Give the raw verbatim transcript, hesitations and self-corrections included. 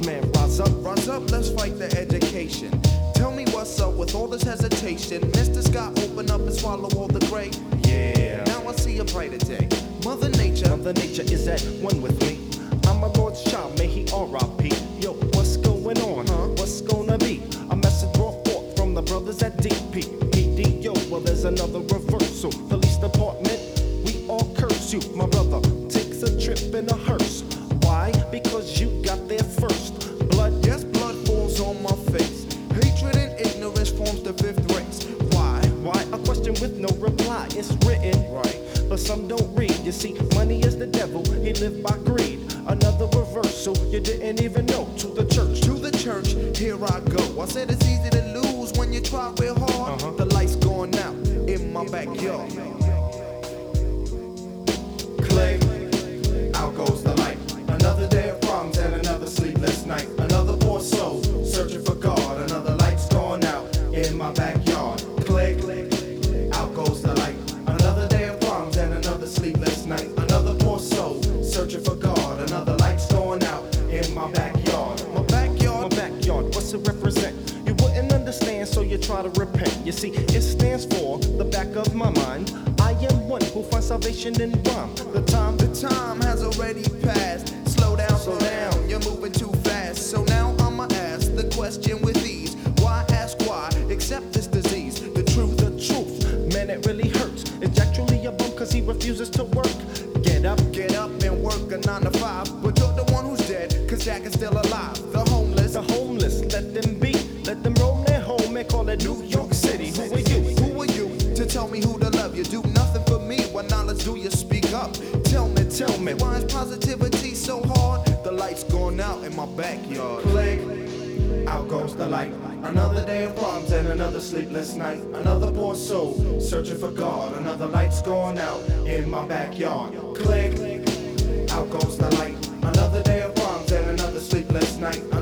Rise, man, rise up. Rise up, let's fight the education. Tell me what's up with all this hesitation. Mister Scott, open up and swallow all the gray. Yeah. Now I see a brighter day. Mother Nature, Mother Nature is at one with me. I'm a Lord's child, may he R I P. Yo, what's going on? Huh? What's gonna be? A message brought forth from the brothers at D P. P D, yo, well, there's another reversal. Police department, we all curse you. My brother takes a trip in a hearse. Why? Because you got there first. Blood, yes, blood falls on my face. Hatred and ignorance forms the fifth race. Why? why? A question with no reply. It's written, Right. but some don't read. You see, money is the devil, he lived by greed. Another reversal, you didn't even know. To the church, To the church, here I go. I said it's easy to lose when you try real hard. Uh-huh. The lights going out in my backyard. Click, out goes the light. Another day of problems and another sleepless night. Another poor soul searching for God. Another light's going out in my backyard. Click, out goes the light. Another day of problems and another sleepless night. Another poor soul searching for God. Another light's going out in my backyard. My backyard, my backyard, what's it represent? You wouldn't understand, so you try to repent. You see, it stands for the back of my mind. I am one who finds salvation in rhyme. The time, the time has already passed. Slow down, slow down, you're moving too fast. So now I'ma ask the question with ease. Why ask why? Accept this disease. The truth, the truth, man, it really hurts. It's actually a bum cause he refuses to work. Get up, get up and work a nine to five. But you're the one who's dead, cause Jack is still alive. The homeless, the homeless, let them be. Let them roam their home and call it New York City. Who are you? Who are you to tell me who to love? You do nothing for me. What knowledge do you speak up? Tell me, tell me, why is positivity so hard? The light's going out in my backyard. Click, out goes the light. Another day of problems and another sleepless night. Another poor soul searching for God. Another light's going out in my backyard. Click, out goes the light. Another day of problems and another sleepless night.